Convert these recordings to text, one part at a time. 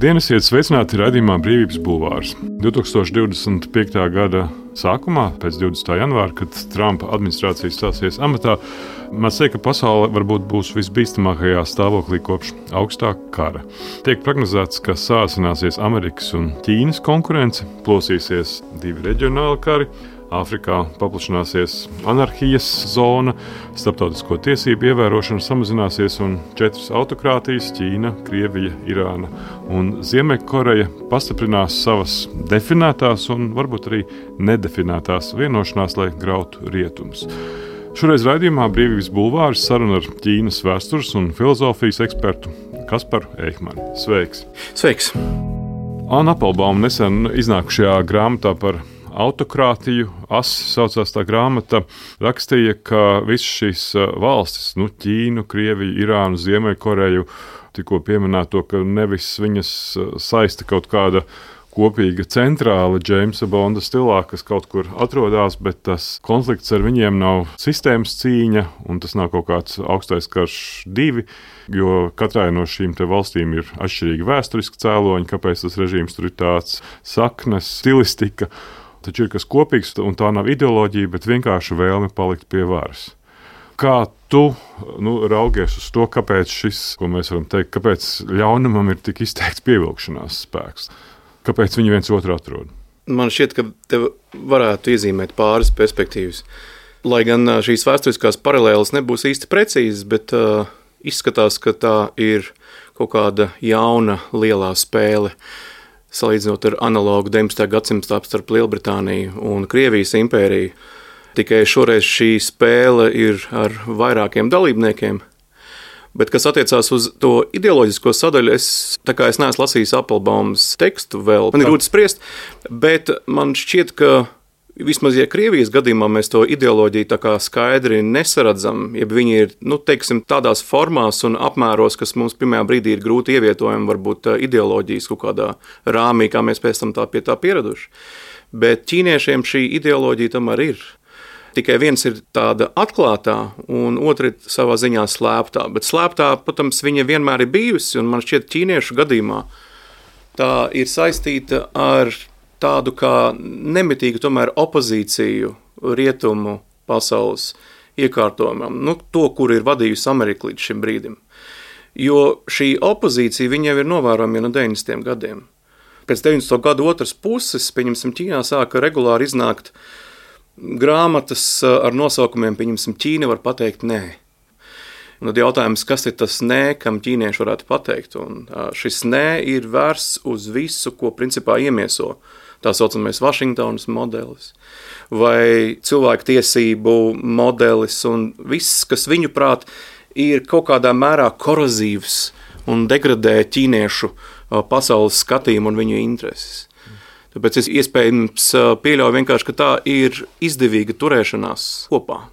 Labdien, esiet sveicināti raidījumā Brīvības bulvārs. 2025. gada sākumā, pēc 20. janvāra, kad Trumpa administrācija stāsies amatā, mēs teiktu, ka pasaule varbūt būs visbīstamākajā stāvoklī kopš augstā kara. Tiek prognozēts, ka sāsināsies Amerikas un Ķīnas konkurence, plosīsies divi reģionāli kari, Āfrikā paplašināsies anarhijas zona, starptautisko tiesību ievērošana samazināsies un 4 autokrātijas - Ķīna, Krievija, Irāna un Ziemeļkoreja pastiprinās savas definētās un varbūt arī nedefinētās vienošanās, lai grautu rietumus. Šoreiz raidījumā Brīvības bulvārs saruna ar Ķīnas vēstures un filozofijas ekspertu Kasparu Eikmanu. Sveiks! Sveiks! Anna Appelbauma nesen iznākušajā grāmatā par autokrātiju, saucās tā grāmata, rakstīja, ka visas šīs valstis, Ķīnu, Krieviju, Irānu, Ziemeļkoreju, tikko pieminēto, ka nevis viņas saista kaut kāda kopīga centrāla Džeimsa Bonda stilā, kas kaut kur atrodas, bet tas konflikts ar viņiem nav sistēmas cīņa, un tas nav kaut kāds augstais karš 2, jo katrai no šīm valstīm ir atšķirīgi vēsturiski cēloņi, kāpēc tas režīms tur ir tāds, saknes, stilistika. Taču ir kas kopīgs, un tā nav ideoloģija, bet vienkārši vēlme palikt pie varas. Kā tu raugies uz to, kāpēc šis, ko mēs varam teikt, kāpēc ļaunumam ir tik izteikts pievilkšanās spēks? Kāpēc viņi viens otru atrod? Man šķiet, ka tev varētu iezīmēt pāris perspektīvas. Lai gan šīs vēsturiskās paralēles nebūs īsti precīzas, bet izskatās, ka tā ir kaut kāda jauna lielā spēle, salīdzinot ar analogu 19. gadsimta starp Lielbritāniju un Krievijas impēriju. Tikai šoreiz šī spēle ir ar vairākiem dalībniekiem. Bet, kas attiecās uz to ideoloģisko sadaļu, es neesmu lasījis Appelbaumas tekstu vēl. Man ir grūti spriest, bet man šķiet, ka vismaz, ja Krievijas gadījumā mēs to ideoloģiju tā kā skaidri nesaredzam, ja viņi ir, tādās formās un apmēros, kas mums pirmajā brīdī ir grūti ievietojami, varbūt ideoloģijas kaut kādā rāmī, kā mēs pēc tam pie tā pieraduši. Bet ķīniešiem šī ideoloģija tomēr ir. Tikai viens ir tāda atklātā, un otra ir savā ziņā slēptā. Bet slēptā, protams, viņa vienmēr ir bijusi, un man šķiet ķīniešu gadījumā tā ir saistīta ar tādu kā nemitīgu tomēr opozīciju rietumu pasaules iekārtojumam, to, kur ir vadījusi Amerika līdz šim brīdim. Jo šī opozīcija viņa jau ir novērojama no 90. gadiem. Pēc 90. gadu otras puses, Ķīnā sāka regulāri iznākt grāmatas ar nosaukumiem, Ķīna var pateikt nē. Un tad jautājums, kas ir tas nē, kam ķīnieši varētu pateikt? Un šis nē ir vērsts uz visu, ko principā iemieso tā saucamais Vašingtonas modelis vai cilvēku tiesību modelis un viss, kas viņu prāt ir kaut kādā mērā korozīvs un degradē ķīniešu pasaules skatījumu un viņu intereses. Tāpēc es iespējams pieļauju vienkārši, ka tā ir izdevīga turēšanās kopā.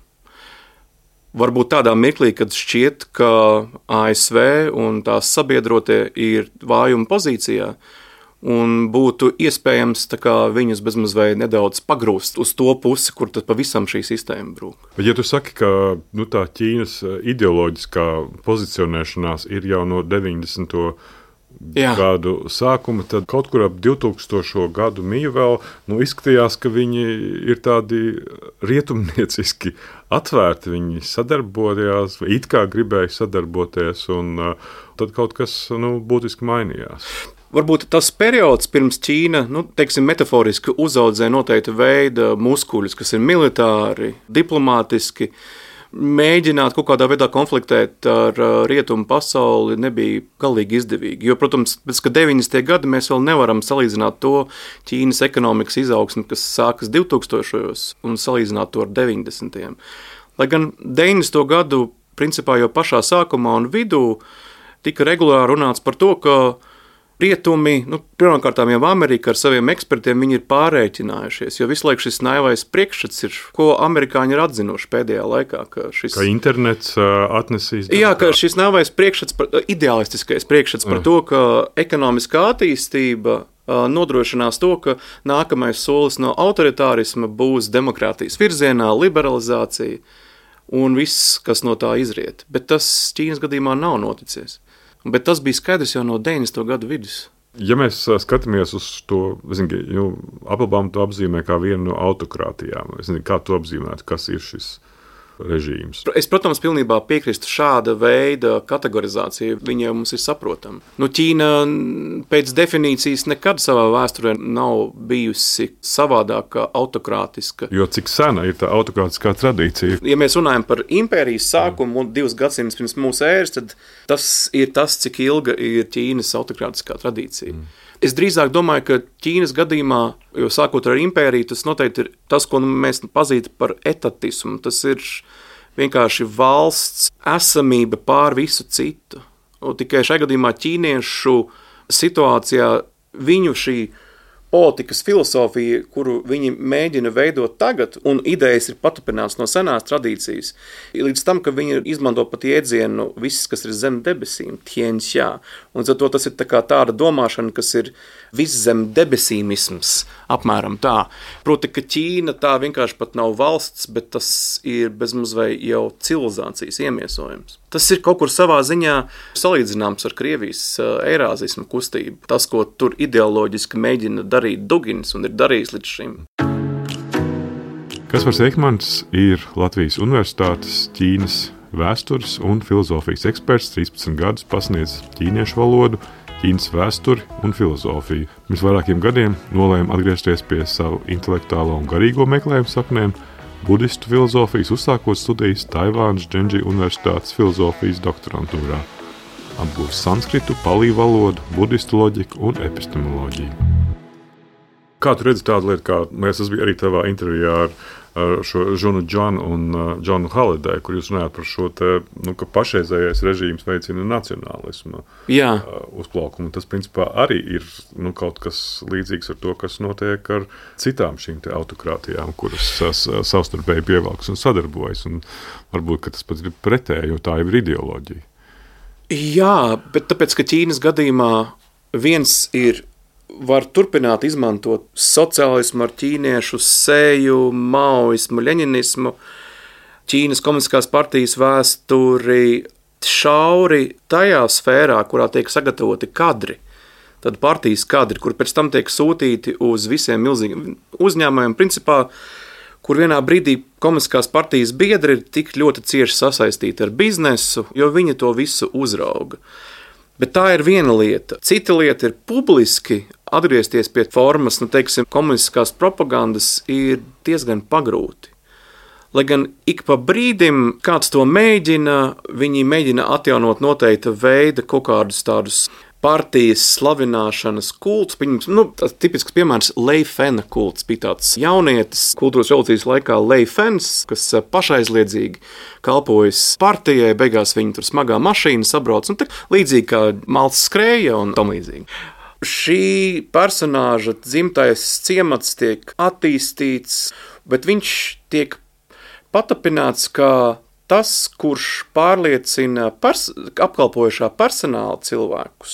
Varbūt tādā mirklī, kad šķiet, ka ASV un tās sabiedrotie ir vājuma pozīcijā, un būtu iespējams viņus bezmazliet nedaudz pagrūst uz to pusi, kur tad pavisam šī sistēma brūk. Bet ja tu saki, ka tā Ķīnas ideoloģiskā pozicionēšanās ir jau no 90. gadu sākuma, tad kaut kur ap 2000. gadu miju vēl izskatījās, ka viņi ir tādi rietumnieciski atvērti, viņi sadarbojās, it kā gribēja sadarboties, un tad kaut kas būtiski mainījās. Varbūt tas periods pirms Ķīna, metaforiski uzaudzē noteikta veida muskuļus, kas ir militāri, diplomātiski, mēģināt kaut kādā veidā konfliktēt ar rietumu pasauli nebija galīgi izdevīgi. Jo, protams, pēc 90. gadi mēs vēl nevaram salīdzināt to Ķīnas ekonomikas izaugsmi, kas sākas 2000. Un salīdzināt to ar 90. Lai gan 90. gadu principā jau pašā sākumā un vidū tika regulāri runāts par to, ka rietumi, pirmkārt jau Amerika ar saviem ekspertiem viņi ir pārreķinājušies, jo visu laiku šis naivais priekšstats ir, ko amerikāņi ir atzinuši pēdējā laikā. Ka internets atnesīs. Jā, ka šis naivais priekšstats, ideālistiskais priekšstats par to, ka ekonomiskā attīstība nodrošinās to, ka nākamais solis no autoritārisma būs demokrātijas virzienā, liberalizācija un viss, kas no tā izriet. Bet tas Ķīnas gadījumā nav noticies. Bet tas bija skaidrs jau no 90. gadu vidus. Ja mēs skatāmies uz to, Applebaum to apzīmē kā vienu no autokrātijām. Es nezinu, kā to apzīmētu, kas ir šis režīms. Es, protams, pilnībā piekrīstu šāda veida kategorizācija. Viņa jau mums ir saprotama. Ķīna pēc definīcijas nekad savā vēsturē nav bijusi savādāka autokrātiska. Jo cik sena ir tā autokrātiskā tradīcija? Ja mēs runājam par impērijas sākumu 2 gadsimtus pirms mūsu ēras, tad tas ir tas, cik ilga ir Ķīnas autokrātiskā tradīcija. Es drīzāk domāju, ka Ķīnas gadījumā, jo sākot ar impēriju, tas noteikti ir tas, ko mēs pazīstam par etatismu. Tas ir vienkārši valsts esamība pār visu citu. Un tikai šajā gadījumā ķīniešu situācijā viņu šī politikas filozofija, kuru viņi mēģina veidot tagad, un idejas ir paturpināts no senās tradīcijas, līdz tam, ka viņi izmanto pat jēdzienu viss, kas ir zem debesīm, tianxia. Un tas ir tāda domāšana, kas ir viss zem debesīmisms, apmēram tā. Proti, ka Ķīna tā vienkārši pat nav valsts, bet tas ir bezmazliet jau civilizācijas iemiesojums. Tas ir kaut kur savā ziņā salīdzināms ar Krievijas eirāzismu kustību. Tas, ko tur ideoloģiski mēģina darīt Dugins un ir darījis līdz šim. Kaspars Eikmans ir Latvijas Universitātes Ķīnas vēstures un filozofijas eksperts, 13 gadus pasniedz ķīniešu valodu, Ķīnas vēsturi un filozofiju. Pirms vairākiem gadiem nolēma atgriezties pie savu intelektuālo un garīgo meklējumu saknēm, budistu filozofijas, uzsākot studijas Taivānas Dženģi Universitātes filozofijas doktorantūrā. Apgūst sanskritu, palī valodu, budistu loģiku un epistemoloģiju. Kā tu redzi tādu lietu, tas bija arī tavā intervijā ar šo Žunu Džanu un Džonu Halideju, kur jūs runājat par šo te, ka pašreizējais režīms veicina nacionālismu uzplaukumu. Tas, principā, arī ir kaut kas līdzīgs ar to, kas notiek ar citām šīm te autokrātijām, kuras savstarpēji pievelkas un sadarbojas. Un varbūt, ka tas pat ir pretēji, jo tā ir ideoloģija. Jā, bet tāpēc, ka Ķīnas gadījumā viens var turpināt izmantot sociālismu ar ķīniešu seju, maoismu, leņinismu, Ķīnas komunistiskās partijas vēsturi šauri tajā sfērā, kurā tiek sagatavoti kadri. Tad partijas kadri, kur pēc tam tiek sūtīti uz visiem milzīgiem uzņēmumiem, principā, kur vienā brīdī komunistiskās partijas biedri ir tik ļoti cieši sasaistīti ar biznesu, jo viņi to visu uzrauga. Bet tā ir viena lieta. Cita lieta ir publiski atgriezties pie formas, komunistiskās propagandas ir diezgan pagrūti. Lai gan ik pa brīdim kāds to mēģina, viņi mēģina atjaunot noteikta veida kaut kādus tādus partijas slavināšanas kultus. Tas tipisks piemērs Lei Fena kults bija tāds jaunietis kultūras revolūcijas laikā Lei Fens, kas pašaizliedzīgi kalpojas partijai, beigās viņi tur smagā mašīna sabrauc, un līdzīgi kā malts skrēja un tam līdzīgi. Šī personāža dzimtais ciemats tiek attīstīts, bet viņš tiek patapināts kā tas, kurš pārliecina apkalpojošā personāla cilvēkus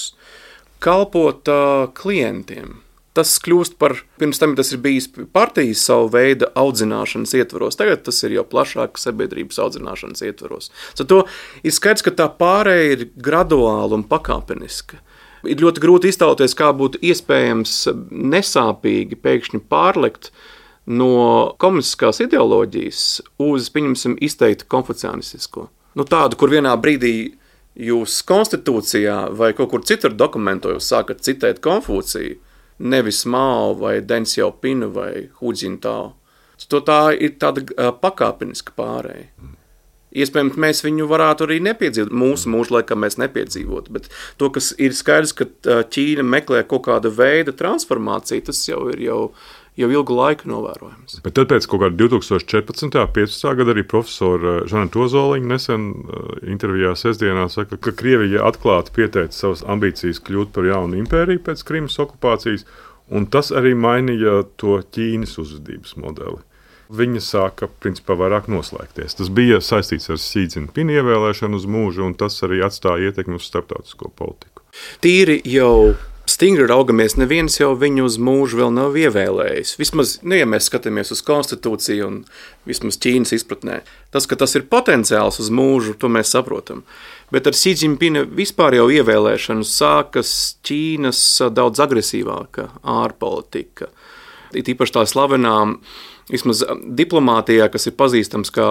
kalpot klientiem. Tas kļūst par, pirms tam tas ir bijis partijas savu veidu audzināšanas ietvaros, tagad tas ir jau plašāk sabiedrības audzināšanas ietvaros. To ir skaidrs, ka tā pārēja ir graduāla un pakāpeniska. Ir ļoti grūti iztēloties, kā būtu iespējams nesāpīgi pēkšņi pārlekt no komunistiskās ideoloģijas uz, pieņemsim, izteikti konfucianistisko. Tādu, kur vienā brīdī jūs konstitūcijā vai kaut kur citur dokumentos sākat citēt Konfūciju, nevis Mao vai Deng Xiaopinu vai Hu Jintao. Tā ir tāda pakāpeniska pārēja. Iespējams, mēs viņu varētu arī nepiedzīvot. Mūsu mūža laikā mēs nepiedzīvotu, bet to, kas ir skaidrs, ka Ķīna meklē kaut kāda veida transformāciju, tas jau ir jau ilgu laiku novērojams. Bet tad pēc kaut kāda 2014. 15. gada arī profesora Žaneta Ozoliņa nesen intervijā sestdienā saka, ka Krievija atklāti pieteica savas ambīcijas kļūt par jaunu impēriju pēc Krimas okupācijas, un tas arī mainīja to Ķīnas uzvedības modeli. Viņa sāka, principā, vairāk noslēgties. Tas bija saistīts ar Xi Jinping ievēlēšanu uz mūžu, un tas arī atstāja ietekmi uz starptautisko politiku. Tīri jau stingri raugamies, neviens jau viņu uz mūžu vēl nav ievēlējis. Vismaz, ja mēs skatāmies uz konstitūciju un vismaz Ķīnas izpratnē, tas, ka tas ir potenciāls uz mūžu, to mēs saprotam. Bet ar Xi Jinpinga vispār jau ievēlēšanu sākas Ķīnas daudz agresīvāka ārpolitika. It īpaši tā slavenā, vismaz diplomātijā, kas ir pazīstams kā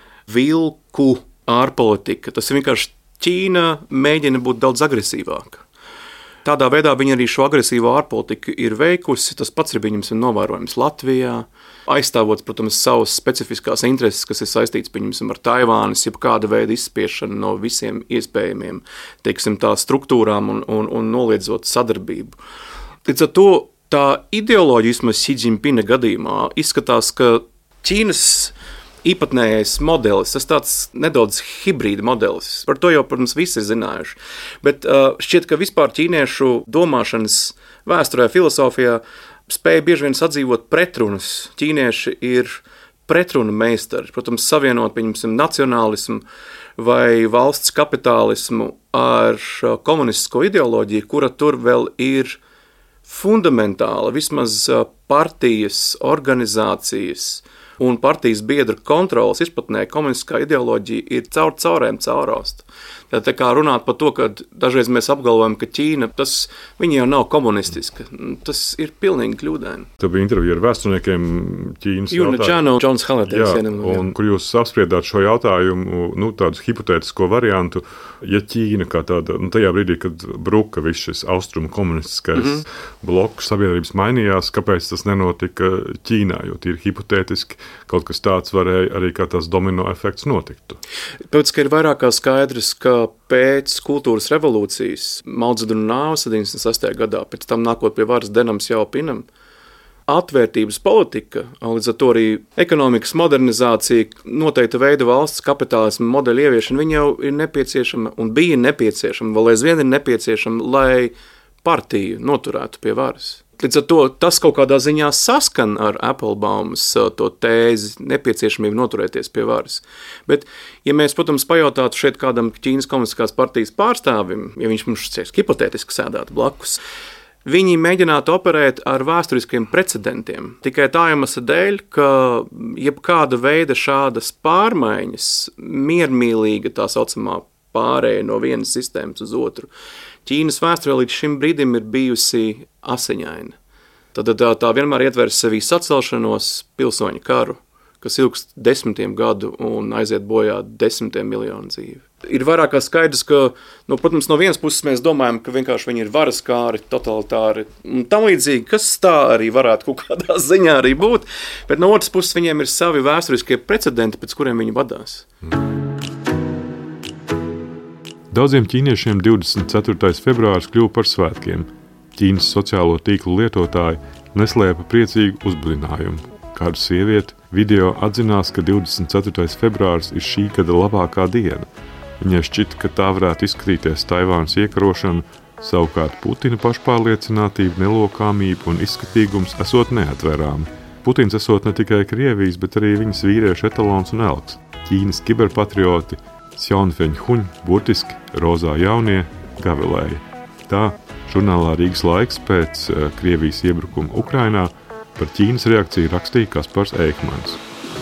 vilku ārpolitika. Tas ir vienkārši Ķīna mēģina būt daudz agresīvāka. Tādā veidā viņi arī šo agresīvo ārpolitiku ir veikusi. Tas pats ir viņam novērojams Latvijā, aizstāvot, protams, savas specifiskās intereses, kas ir saistīts, pieņemsim, ar Taivānas, jeb kāda veida izspiešanu no visiem iespējamiem, teiksim, tā struktūrām un noliedzot sadarbību. Līdz ar to tā ideoloģija, vismaz Xi Jinpinga gadījumā, izskatās, ka Ķīnas īpatnējais modelis, tas tāds nedaudz hibrīda modelis. Par to jau, protams, visi ir zinājuši. Bet šķiet, ka vispār ķīniešu domāšanas vēsturē, filosofijā spēja bieži vien sadzīvot pretrunas. Ķīnieši ir pretrunu meistari. Protams, savienot, pieņemsim, nacionālismu vai valsts kapitālismu ar komunistisko ideoloģiju, kura tur vēl ir fundamentāla, vismaz partijas, organizācijas un partijas biedru kontrolas izpratnē komunistiskā ideoloģija ir caurēm caurausta. Tā kā runāt par to, ka dažreiz mēs apgalvojam, ka Ķīna, viņa jau nav komunistiska. Tas ir pilnīgi kļūdaini. Tā bija intervija ar vēsturniekiem Ķīnas jautājumā. Džons Halaters. Kur jūs apspriedāt šo jautājumu, tādu hipotētisko variantu, ja Ķīna kā tāda, tajā brīdī, kad bruka viss šis austrumu komunistiskais bloks, sabiedrības mainījās, kāpēc tas nenotika Ķīnā, jo tīri hipotētiski kaut kas tāds varēja arī kā tās domino efekts notiktu. Pēc, ka ir vairāk kā skaidrs, ka pēc kultūras revolūcijas Mao Dzeduna nāves 76. gadā, pēc tam nākot pie varas Denam Sjaopinam, atvērtības politika, līdz ar to arī ekonomikas modernizācija, noteikta veida valsts kapitālisma modeļa ieviešana, viņa jau ir nepieciešama un bija nepieciešama, vēl aizvien ir nepieciešama, lai partiju noturētu pie varas. Līdz ar to tas kaut kādā ziņā saskan ar Appelbaumas to tēzi nepieciešamību noturēties pie varas. Bet, ja mēs, protams, pajautātu šeit kādam Ķīnas komunistiskās partijas pārstāvim, ja viņš mums hipotētiski sēdātu blakus, viņi mēģinātu operēt ar vēsturiskiem precedentiem. Tikai tā iemesla dēļ, ka jebkāda veida šādas pārmaiņas, miermīlīga tā saucamā pārēja no vienas sistēmas uz otru, Ķīnas vēsturē līdz šim brīdim ir bijusi asiņaina. Tad tā vienmēr ietver sevī sacelšanos, pilsoņu karu, kas ilgst 10 gadu un aiziet bojā 10 miljonu dzīvi. Ir vairāk kā skaidrs, ka, protams, no vienas puses mēs domājam, ka vienkārši viņi ir varaskāri, totalitāri un tam līdzīgi, kas tā arī varētu kaut kādā ziņā arī būt, bet no otras puses viņiem ir savi vēsturiskie precedenti, pēc kuriem viņi vadās. Daudziem ķīniešiem 24. februāris kļuva par svētkiem. Ķīnas sociālo tīklu lietotāji neslēpa priecīgu uzbrinājumu. Kāda sieviete video atzinās, ka 24. februāris ir šī gada labākā diena. Viņai šķita, ka tā varētu izskatīties Taivānas iekarošana, savukārt Putina pašpārliecinātība, nelokāmība un izskatīgums esot neatvērāmi. Putins esot ne tikai Krievijas, bet arī viņas vīriešu etalons un elks. Ķīnas kiberpatrioti Sjaunfeņhuņ, burtiski rozā jaunie, gavilēja. Tā žurnālā Rīgas laiks pēc Krievijas iebrukuma Ukrainā par Ķīnas reakciju rakstīja Kaspars Eikmans.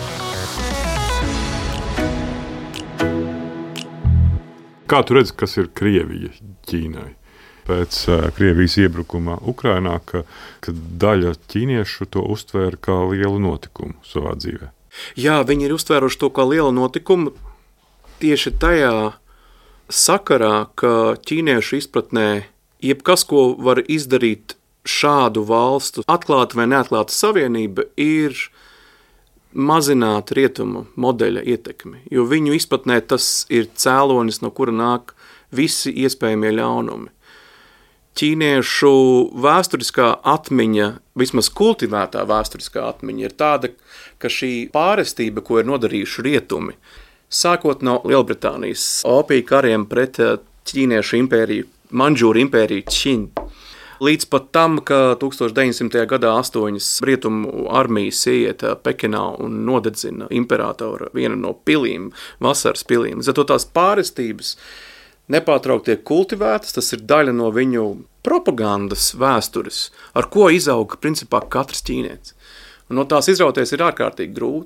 Kā tu redzi, kas ir Krievija Ķīnai? Pēc Krievijas iebrukuma Ukrainā, ka daļa ķīniešu to uztvēra kā lielu notikumu savā dzīvē. Jā, viņi ir uztvēruši to kā lielu notikumu. Tieši tajā sakarā, ka ķīniešu izpratnē jebkas, ko var izdarīt šādu valstu atklāta vai neatklāta savienība, ir mazināt rietumu modeļa ietekmi. Jo viņu izpratnē tas ir cēlonis, no kura nāk visi iespējamie ļaunumi. Ķīniešu vēsturiskā atmiņa, vismaz kultivētā vēsturiskā atmiņa, ir tāda, ka šī pārestība, ko ir nodarījuši rietumi, sākot no Lielbritānijas opija kariem pret ķīniešu impēriju, Mandžūru impēriju Ķin, līdz pat tam, ka 1900. gadā 8 rietumu armijas ieiet Pekinā un nodedzina imperatora vienu no pilīm, vasaras pilīm. Zato tās pārestības nepārtraukti tiek kultivētas, tas ir daļa no viņu propagandas vēstures, ar ko izauga principā katrs ķīnietis. Un no tās izrauties ir ārkārtīgi grūti.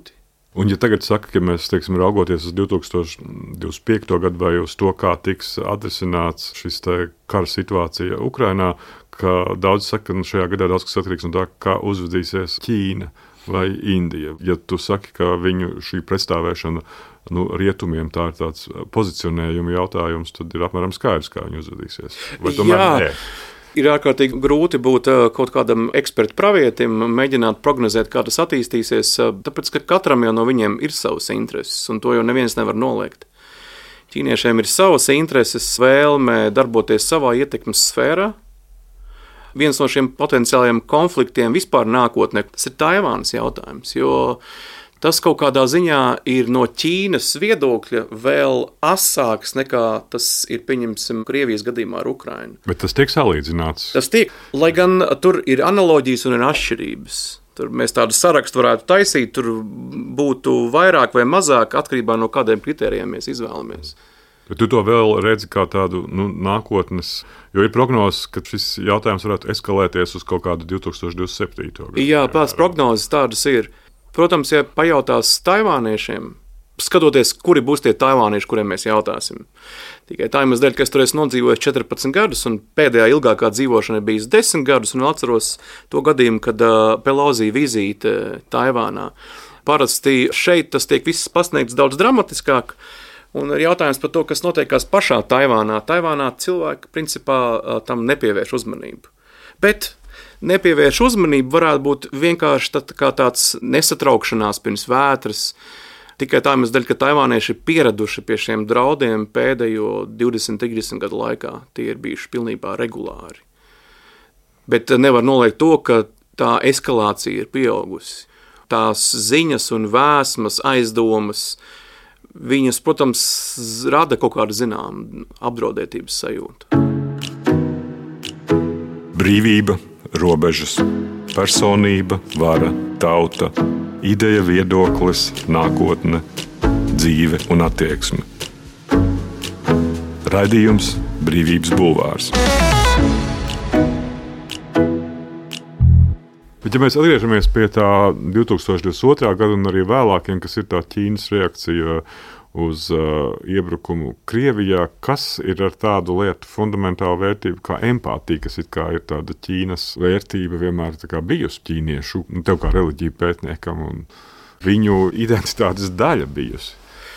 Un, ja tagad saka, ka mēs, teiksim, raugoties uz 2025. gadu vai uz to, kā tiks atrisināts šis kara situācija Ukrainā, ka daudz saka, ka šajā gadā daudz kas atkarīgs no tā, kā uzvedīsies Ķīna vai Indija. Ja tu saki, ka viņu šī pretstāvēšana rietumiem tā ir tāds pozicionējuma jautājums, tad ir apmēram skaidrs, kā viņi uzvedīsies. Vai tomēr nē? Ir ārkārtīgi grūti būt kaut kādam ekspertu pravietim, mēģināt prognozēt, kā tas attīstīsies, tāpēc, ka katram jau no viņiem ir savas intereses, un to jau neviens nevar noliegt. Ķīniešiem ir savas intereses, vēlme darboties savā ietekmes sfērā. Viens no šiem potenciālajiem konfliktiem vispār nākotnē, tas ir Taivānas jautājums, jo tas kaut kādā ziņā ir no Ķīnas viedokļa vēl asāks nekā tas ir, pieņemsim, Krievijas gadījumā ar Ukrainu. Bet tas tiek salīdzināts. Tas tiek, lai gan tur ir analoģijas un ir atšķirības. Tur mēs tādu sarakstu varētu taisīt, tur būtu vairāk vai mazāk atkarībā no kādiem kritērijiem mēs izvēlamies. Bet tu to vēl redzi kā tādu nākotnes, jo ir prognozes, ka šis jautājums varētu eskalēties uz kaut kādu 2027. gadu. Jā, pēc prognozes tādas ir. Protams, ja pajautās taivāniešiem, skatoties, kuri būs tie taivānieši, kuriem mēs jautāsim. Tikai tā iemesla dēļ, ka es tur esmu nodzīvojis 14 gadus, un pēdējā ilgākā dzīvošana ir bijis 10 gadus, un atceros to gadījumu, kad Pelosi vizīte Taivānā. Parasti šeit tas tiek viss pasniegts daudz dramatiskāk, un ir jautājums par to, kas notiekās pašā Taivānā. Taivānā cilvēki principā tam nepievērš uzmanību. Bet nepievērš uzmanību varētu būt vienkārši tāds nesatraukšanās pirms vētras. Tikai tā iemesla dēļ, ka taivānieši ir pieraduši pie šiem draudiem pēdējo 20-30 gadu laikā. Tie ir bijuši pilnībā regulāri. Bet nevar noliegt to, ka tā eskalācija ir pieaugusi. Tās ziņas un vēsmas, aizdomas, viņas, protams, rada kaut kādu zināmu apdraudētības sajūtu. Brīvība, robežas, personība, vara, tauta, ideja, viedoklis, nākotne, dzīve un attieksme. Raidījums Brīvības bulvārs. Bet, ja mēs atgriežamies pie tā 2022. gada un arī vēlākiem, kas ir tā Ķīnas reakcija uz iebrukumu Krievijā, kas ir ar tādu lietu fundamentālu vērtību kā empātija, kas it kā ir tāda Ķīnas vērtība vienmēr tā kā bijusi ķīniešu, tev kā reliģiju pētniekam un viņu identitātes daļa bijusi.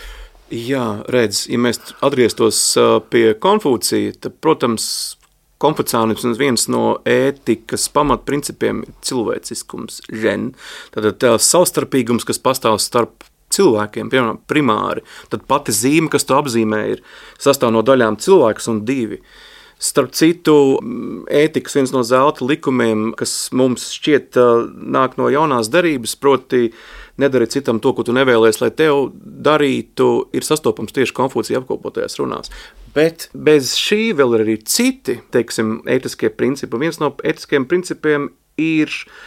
Jā, redz, ja mēs atgrieztos pie Konfūcija, tad, protams, konfuciānisms viens no ētikas pamatprincipiem ir cilvēciskums, žen, tātad savstarpīgums, kas pastāv starp cilvēkiem, piemēram, primāri, tad pati zīme, kas to apzīmē, ir sastāv no daļām cilvēks un divi. Starp citu, ētikas viens no zelta likumiem, kas mums šķiet nāk no jaunās derības, proti nedari citam to, ko tu nevēlies, lai tev darītu, ir sastopams tieši Konfūcija apkopotajās runās. Bet bez šī vēl ir arī citi, teiksim, ētiskie principi. Viens no ētiskiem principiem ir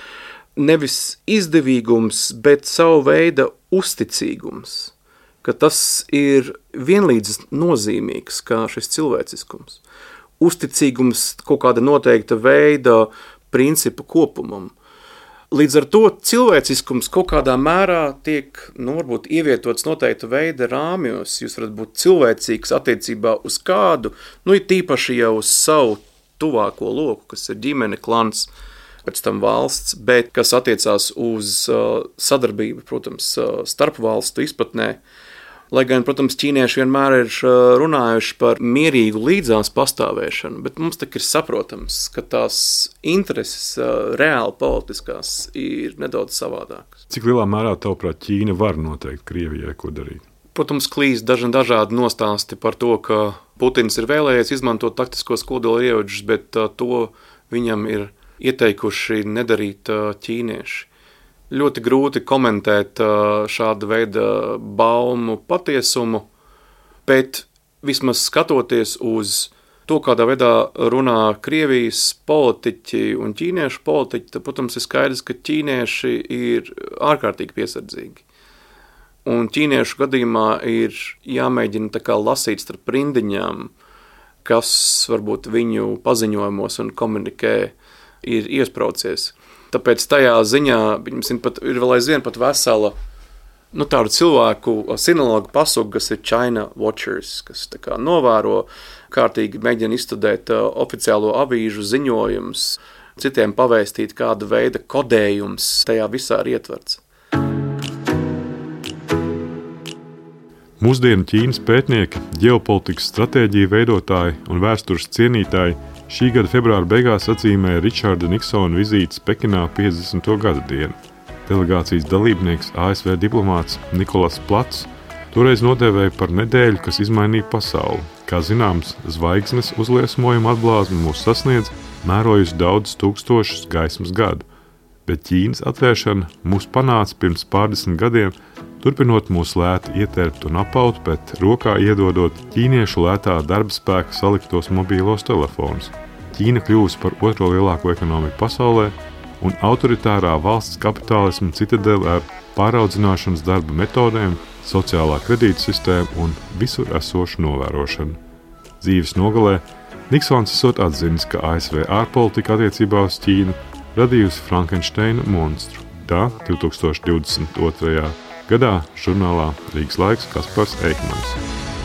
nevis izdevīgums, bet savu veidu uzticīgums, ka tas ir vienlīdz nozīmīgs kā šis cilvēciskums. Uzticīgums kaut kāda noteikta veida principu kopumam. Līdz ar to cilvēciskums kaut kādā mērā tiek, varbūt ievietots noteikta veida rāmjos. Jūs varat būt cilvēcīgs attiecībā uz kādu, ir tīpaši jau uz savu tuvāko loku, kas ir ģimene, klans, pēc tam valsts, bet kas attiecās uz sadarbību, protams, starp valstu izpratnē. Lai gan, protams, ķīnieši vienmēr ir runājuši par mierīgu līdzās pastāvēšanu, bet mums tak ir saprotams, ka tās intereses reāli politiskās ir nedaudz savādākas. Cik lielā mērā, tavuprāt, Ķīna var noteikt Krievijai, ko darīt? Protams, klīst dažādi nostāsti par to, ka Putins ir vēlējies izmantot taktiskos kodolieročus, bet to viņam ir ieteikuši nedarīt ķīnieši. Ļoti grūti komentēt šāda veida baumu patiesumu, bet vismaz skatoties uz to, kādā veidā runā Krievijas politiķi un ķīniešu politiķi, tad, protams, ir skaidrs, ka ķīnieši ir ārkārtīgi piesardzīgi. Un ķīniešu gadījumā ir jāmēģina tā kā lasīt starp rindiņām, kas varbūt viņu paziņojumos un komunikē ir iespraucies. Tāpēc tajā ziņā pat ir vēl aizvien pat vesela tādu cilvēku sinologu pasugu, kas ir China Watchers, kas tā kā novēro, kārtīgi mēģina izstudēt oficiālo avīžu ziņojumus, citiem pavēstīt, kāda veida kodējums tajā visā ir ietverts. Mūsdienu Ķīnas pētnieki, ģeopolitikas stratēģiju veidotāji un vēstures cienītāji šī gada februāra beigās atzīmēja Ričarda Niksona vizītes Pekinā 50. gada dienu. Delegācijas dalībnieks ASV diplomāts Nikolas Plats toreiz nodēvēja par nedēļu, kas izmainīja pasauli. Kā zināms, zvaigznes uzliesmojuma atblāzme mūs sasniedz, mērojusi daudz tūkstošus gaismas gadu, bet Ķīnas atvēršana mūs panāca pirms pārdesmit gadiem, turpinot mūsu lēti ietērpt un apaut, bet rokā iedodot ķīniešu lētā darba spēka saliktos mobīlos telefonus. Ķīna kļūst par otro lielāko ekonomiku pasaulē, un autoritārā valsts kapitālisma citadele ar pāraudzināšanas darba metodēm, sociālā kredīta sistēmu un visur esošu novērošanu. Dzīves nogalē Niksons esot atzinis, ka ASV ārpolitika attiecībā uz Ķīnu radījusi Frankensteina monstru. Tā 2022. gadā žurnālā Rīgas laiks Kaspars Eikmans.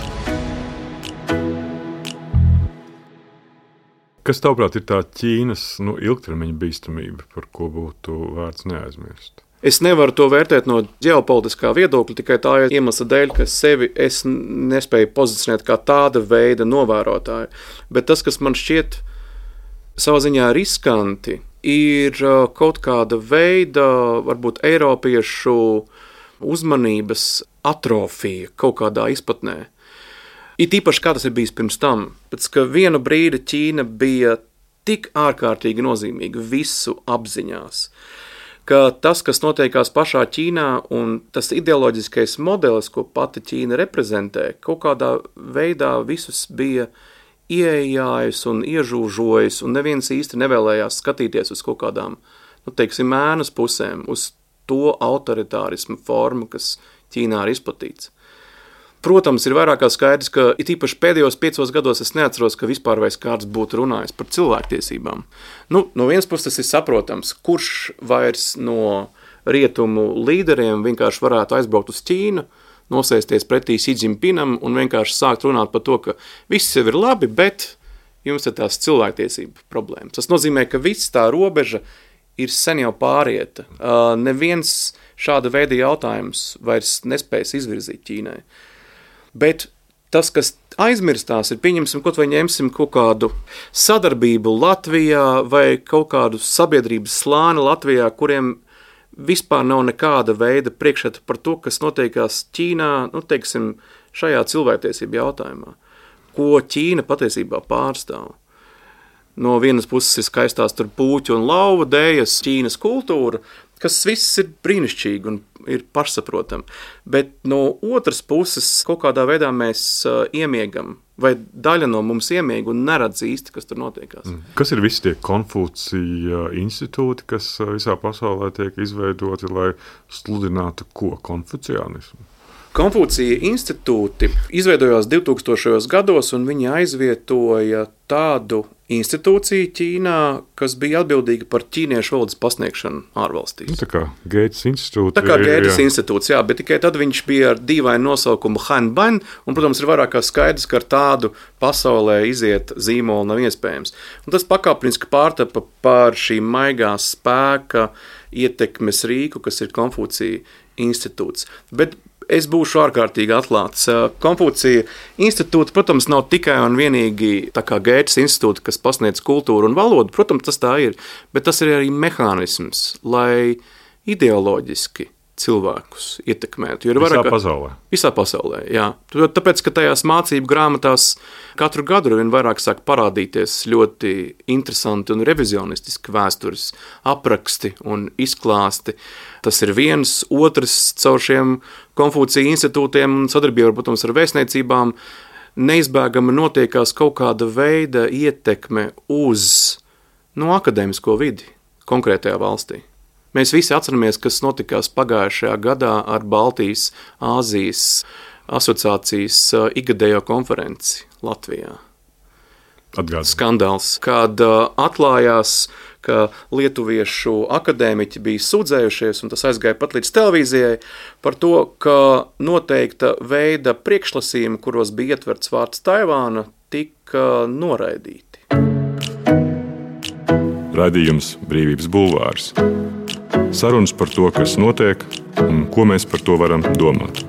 Kas, tavuprāt, ir tā Ķīnas ilgtermiņa bīstamība, par ko būtu vērts neaizmirst? Es nevaru to vērtēt no ģeopolitiskā viedokļa, tikai tā iemesla dēļ, ka sevi es nespēju pozicionēt kā tāda veida novērotāju. Bet tas, kas man šķiet savā ziņā riskanti, ir kaut kāda veida, varbūt eiropiešu uzmanības atrofija kaut kādā izpratnē. It īpaši kā tas ir bijis pirms tam, pēc ka vienu brīdi Ķīna bija tik ārkārtīgi nozīmīga visu apziņās, ka tas, kas notiekās pašā Ķīnā un tas ideoloģiskais modelis, ko pati Ķīna reprezentē, kaut kādā veidā visus bija ieejājis un iežūžojis, un neviens īsti nevēlējās skatīties uz kaut kādām, ēnas pusēm, uz to autoritārismu formu, kas Ķīnā ir izplatīts. Protams, ir vairāk kā skaidrs, ka it īpaši pēdējos 5 gados es neatceros, ka vispār vairs kāds būtu runājis par cilvēktiesībām. No vienas puses tas ir saprotams, kurš vairs no rietumu līderiem vienkārši varētu aizbraukt uz Ķīnu, nosēsties pretī Xi Jinpingam un vienkārši sākt runāt par to, ka viss jau ir labi, bet jums ir tās cilvēktiesību problēmas. Tas nozīmē, ka viss tā robeža ir sen jau pārieta. Neviens šāda veida jautājums vairs nespējas izvirzīt Ķīnai. Bet tas, kas aizmirstās, ir pieņemsim, kaut vai ņemsim kaut kādu sadarbību Latvijā vai kaut kādu sabiedrības slāni Latvijā, kuriem vispār nav nekāda veida priekšstata par to, kas notiekās Ķīnā, teiksim, šajā cilvēktiesību jautājumā. Ko Ķīna patiesībā pārstāv? No vienas puses ir skaistās tur puķu un lauva dējas Ķīnas kultūra, kas viss ir brīnišķīgi un ir pašsaprotami. Bet no otras puses kaut kādā veidā mēs iemiegam, vai daļa no mums iemieg un neredz īsti, kas tur notiekās. Kas ir visi tie Konfūcija institūti, kas visā pasaulē tiek izveidoti, lai sludinātu ko? Konfucianismu? Konfūcija institūti izveidojās 2000. gados, un viņi aizvietoja tādu institūciju Ķīnā, kas bija atbildīga par ķīniešu valodas pasniegšanu ārvalstīs. Tā kā Gētas institūts. Tā kā Gētas institūts, jā, bet tikai tad viņš bija ar dīvainu nosaukumu Hanban, un, protams, ir vairāk kā skaidrs, ka ar tādu pasaulē iziet zīmolu nav iespējams. Un tas pakāpeniski pārtapa par šī maigā spēka ietekmes rīku, kas ir Konfūcija institūts. Bet es būšu ārkārtīgi atklāts. Konfūcija institūta, protams, nav tikai un vienīgi tā kā Gētas institūta, kas pasniedz kultūru un valodu. Protams, tas tā ir, bet tas ir arī mehānisms, lai ideoloģiski cilvēkus ietekmētu. Visā pasaulē, jā. Tāpēc, ka tajās mācību grāmatās katru gadu vien vairāk sāk parādīties ļoti interesanti un revizionistiski vēstures apraksti un izklāsti. Tas ir viens, otrs caur šiem Konfūcija institūtiem un sadarbībā, protams, ar vēstniecībām neizbēgami notiekās kaut kāda veida ietekme uz akadēmisko vidi konkrētajā valstī. Mēs visi atceramies, kas notikās pagājušajā gadā ar Baltijas Āzijas asociācijas ikgadējo konferenci Latvijā. skandāls, kad atklājās, ka lietuviešu akadēmiķi bija sūdzējušies, un tas aizgāja pat līdz televīzijai, par to, ka noteikta veida priekšlasījumi, kuros bija ietverts vārds Taivāna, tika noraidīti. Raidījums Brīvības bulvārs. Sarunas par to, kas notiek un ko mēs par to varam domāt.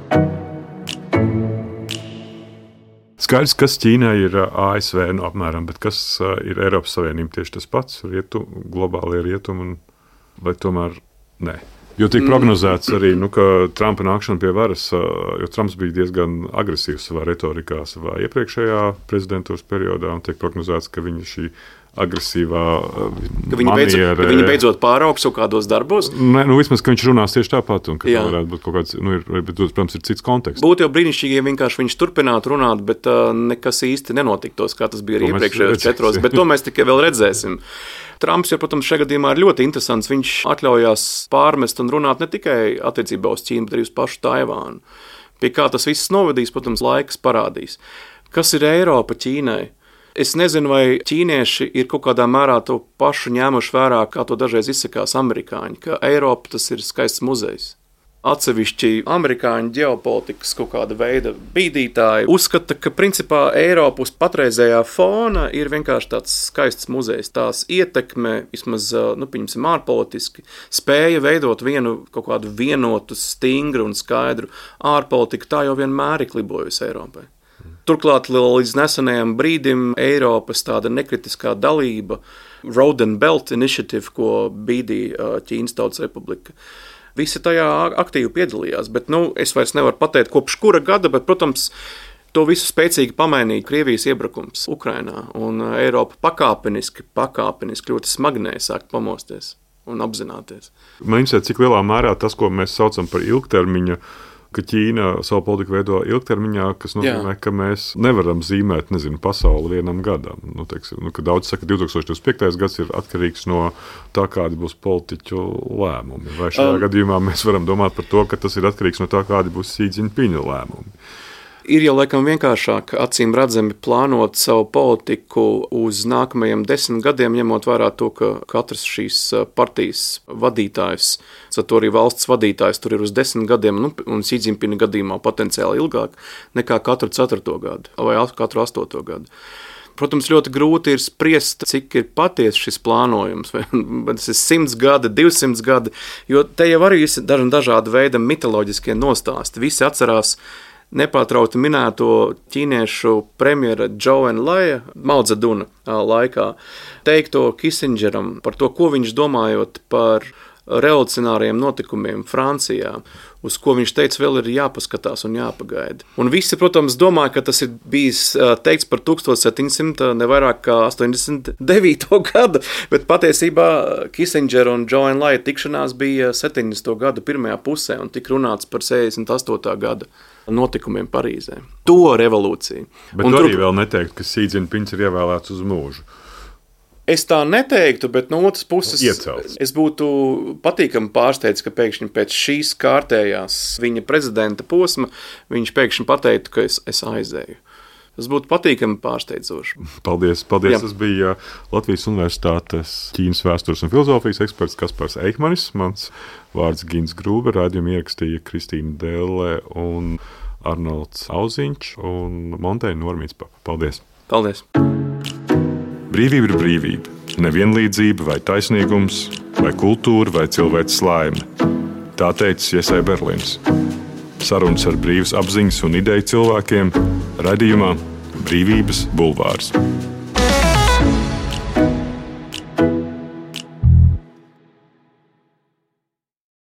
Skaidrs, kas Ķīnai ir ASV apmēram, bet kas ir Eiropas Savienība tieši tas pats, globālie rietumi, vai tomēr nē? Jo tiek prognozēts arī, ka Trumpa nākšana pie varas, jo Trumps bija diezgan agresīvs savā retorikā, savā iepriekšējā prezidentūras periodā, un tiek prognozēts, ka viņa šī agresīvā maniera... Ka viņi beidzot pāraugs kaut kādos darbos? Nē, vismaz, ka viņš runās tieši tāpat, un ka tā varētu būt kaut kāds, bet, protams, ir cits konteksts. Būtu jau brīnišķīgi, ja vienkārši viņš turpinātu runāt, bet nekas īsti nenotiktos, kā tas bija arī iepriekšējos 4, bet to mēs tikai vēl redzēsim. Trumps, protams, šajā gadījumā ir ļoti interesants. Viņš atļaujās pārmest un runāt ne tikai attiecībā uz Ķīnu, bet arī uz pašu Taivānu. Pie kā tas viss novedīs, protams, laiks parādīs. Kas ir Eiropa Ķīnai? Es nezinu, vai ķīnieši ir kaut kādā mērā to pašu ņēmuši vērā, kā to dažreiz izsakās amerikāņi, ka Eiropa tas ir skaists muzejs. Atsevišķi amerikāņu ģeopolitikas kaut kāda veida bīdītāji uzskata, ka principā Eiropa uz patreizējā fona ir vienkārši tāds skaists muzejs. Tās ietekme, vismaz, pieņemsim, ārpolitiski, spēja veidot vienu kaut kādu vienotu, stingru un skaidru ārpolitiku, tā jau vienmēr ir klibojusi Eiropai. Turklāt līdz nesenajam brīdim Eiropas tāda nekritiskā dalība, Road and Belt Initiative, ko bīdīja Ķīnas Tautas Republika, visi tajā aktīvi piedalījās. Bet es vairs nevaru pateikt, kopš kura gada, bet, protams, to visu spēcīgi pamainīja Krievijas iebrukums Ukrainā, un Eiropa pakāpeniski ļoti smagnēji sāk pamosties un apzināties. Man interesē, cik lielā mērā tas, ko mēs saucam par ilgtermiņa, ka Ķīna savu politiku veido ilgtermiņā, kas nozīmē, ka mēs nevaram zīmēt, pasauli vienam gadam. Ka daudz saka, ka 2025. gads ir atkarīgs no tā, kādi būs politiķu lēmumi. Vai šajā gadījumā mēs varam domāt par to, ka tas ir atkarīgs no tā, kādi būs Xi Jinpinga lēmumi? Ir jau laikam vienkāršāk, acīm redzami, plānot savu politiku uz nākamajiem 10 gadiem, ņemot vērā to, ka katrs šīs partijas vadītājs, to arī valsts vadītājs tur ir uz 10 gadiem, un Xi Jinpinga gadījumā potenciāli ilgāk nekā katru 4. gadu vai katru 8. gadu. Protams, ļoti grūti ir spriest, cik ir patiesi šis plānojums, vai tas ir 100 gadi, 200 gadi, jo te jau arī ir dažādi veidi mitoloģiskie nostāsti. Visi atcerās nepārtraukti minēto ķīniešu premjera Zhou Enlaia Mao Dzeduna laikā teikto Kissingeram par to, ko viņš domājot par revolucionāriem notikumiem Francijā, uz ko viņš teica, vēl ir jāpaskatās un jāpagaida. Un visi, protams, domāja, ka tas ir bijis teikts par 1700, ne vairāk kā 89. gadu, bet patiesībā Kissingera un Zhou Enlaia tikšanās bija 70. gadu pirmajā pusē un tika runāts par 68. gada notikumiem Parīzē. To revolūciju. Bet tu arī vēl neteikt, ka Xi Jinpings ir ievēlēts uz mūžu. Es tā neteiktu, bet no otras puses Iecelts. Es būtu patīkami pārsteigts, ka pēkšņi pēc šīs kārtējās viņa prezidenta posma viņš pēkšņi pateiktu, ka es aizēju. Tas būtu patīkami pārsteidzoši. Paldies. Jā. Tas bija Latvijas Universitātes Ķīnas vēstures un filozofijas eksperts Kaspars Eichmanis. Mans vārds Gins Grūbe, raidījumu ierakstīja Kristīna Dēlē un Arnolds Auziņš un Monteja Normīts Papa. Paldies. Paldies. Brīvība ir brīvība. Nevienlīdzība vai taisnīgums, vai kultūra, vai cilvēks laime. Tā teica Iesai Berlins. Sarunas ar brīvas apziņas un ideju cilvēkiem raidījumā Brīvības bulvārs.